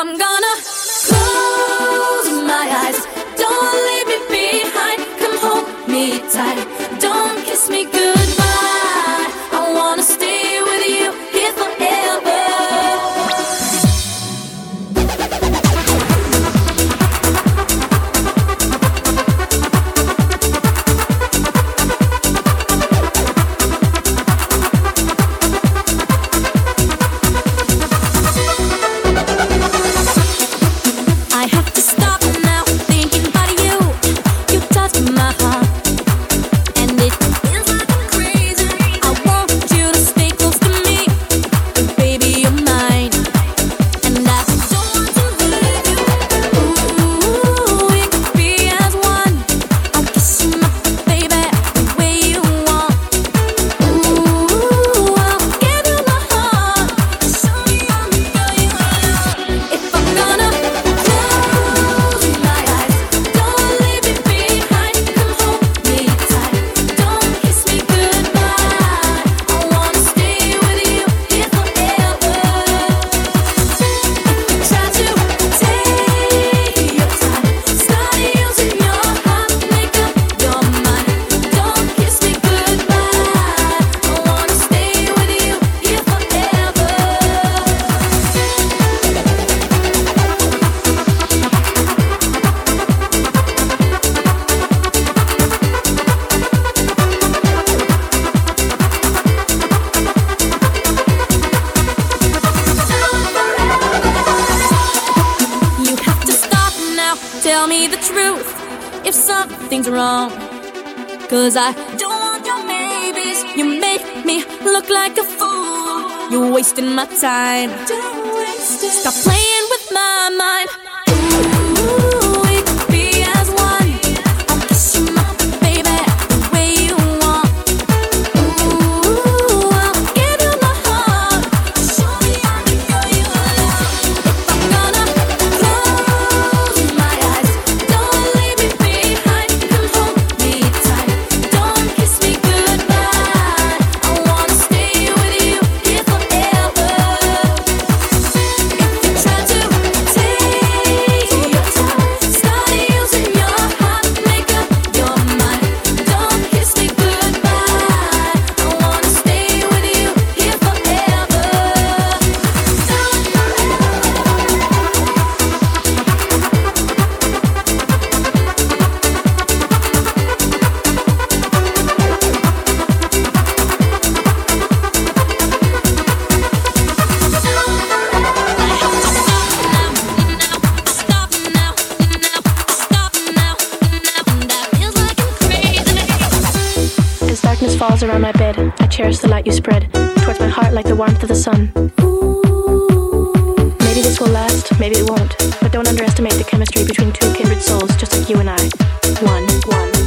I'm gonna close my eyes, don't leave me behind. Come hold me tight, don't kiss me goodbye. I wanna stay with you here forever. I have to stop now, thinking about you. You touch my heart, and it feels like I'm crazy. I want you to stay close to me, but baby you're mine, and I don't want to leave you. Ooh, we could be as one. I'll kiss you, my baby, the way you want. Ooh, I'll give you my heart, show me how to go you are. If I'm gonna close my eyes, don't leave me behind. Come hold me tight, don't kiss me goodbye. I wanna stay with you here forever. Try to take your time, start using your heart, make up your mind. Don't kiss me goodbye. I wanna stay with you here forever. You have to stop now, tell me the truth if something's wrong. 'Cause I don't want your maybes, you make me look like a fool. You're wasting my time, stop playing with my mind. Ooh, we could be as one. I'll kiss you, my baby, the way you want. Ooh, I'll give you my heart, show me how to go you are. If I'm gonna close my eyes, don't leave me behind. Come hold me tight, don't kiss me goodbye. I wanna stay with you here forever. If you try to take your time, start using your heart, make up your mind. Don't kiss me goodbye. I wanna stay with you here forever. As darkness falls around my bed, I cherish the light you spread towards my heart like the warmth of the sun. Maybe this will last, maybe it won't, but don't underestimate the chemistry between two kindred souls just like you and I. One.